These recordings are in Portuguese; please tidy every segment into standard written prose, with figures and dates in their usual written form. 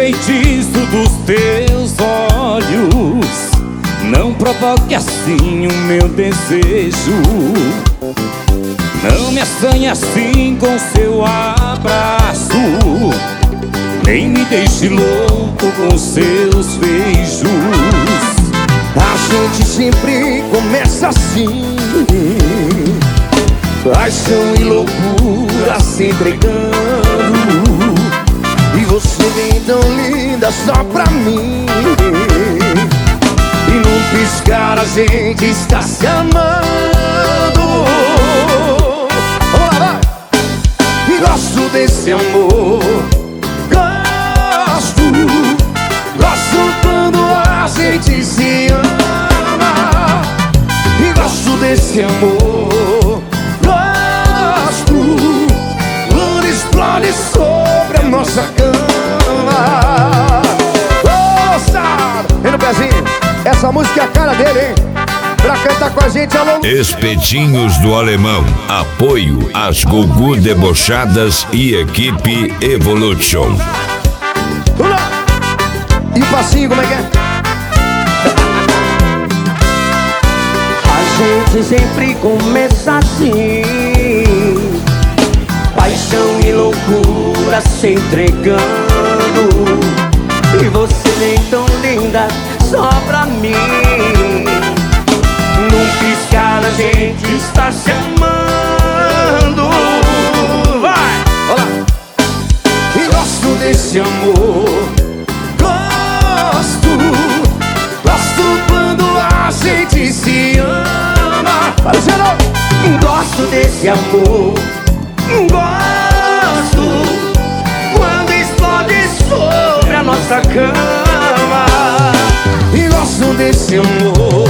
feitiço dos teus olhos não provoque assim o meu desejo. Não me assanhe assim com seu abraço, nem me deixe louco com seus beijos. A gente sempre começa assim, paixão e loucura se entregando. E você vem tão linda só pra mim, e num piscar a gente está se amando. Vamos lá, vai! E gosto desse amor, gosto quando a gente se ama. E gosto desse amor, gosto quando explode sobre a nossa cama. Moçada, vem no pezinho, essa música é a cara dele, hein? Pra cantar com a gente, alô. Espetinhos do Alemão. Apoio às Gugu Debochadas e equipe Evolution. E o passinho, como é que é? A gente sempre começa assim, paixão e loucura se entregando. E você vem tão linda só pra mim, num piscar a gente está se amando. Vai! Olá! E gosto desse amor, gosto quando a gente se ama. Gosto desse amor, gosto quando explode sobre a nossa cama. E gosto desse amor,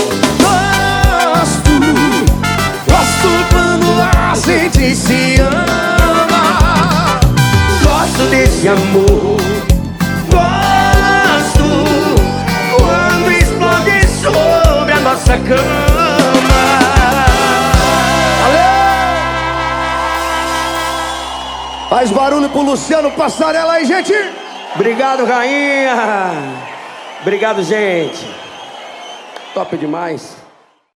gosto quando a gente se ama. Gosto desse amor, gosto quando explode sobre a nossa cama. Faz barulho pro Luciano Passarela aí, gente! Obrigado, rainha! Obrigado, gente! Top demais!